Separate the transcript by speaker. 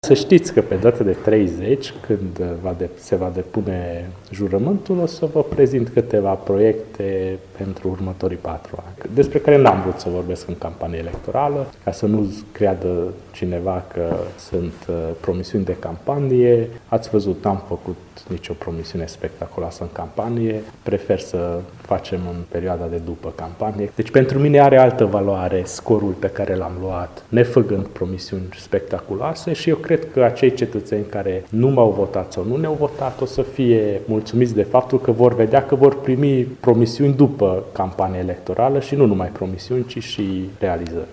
Speaker 1: Să știți că pe data de 30, când se va depune jurământul, o să vă prezint câteva proiecte pentru următorii 4 ani, despre care n-am vrut să vorbesc în campanie electorală, ca să nu creadă cineva că sunt promisiuni de campanie. Ați văzut, n-am făcut nicio promisiune spectaculoasă în campanie, prefer să facem în perioada de după campanie. Deci pentru mine are altă valoare scorul pe care l-am luat, nefăcând promisiuni spectaculoase, și eu cred că acei cetățeni care nu m-au votat sau nu ne-au votat o să fie mulțumiți de faptul că vor vedea că vor primi promisiuni după campania electorală și nu numai promisiuni, ci și realizări.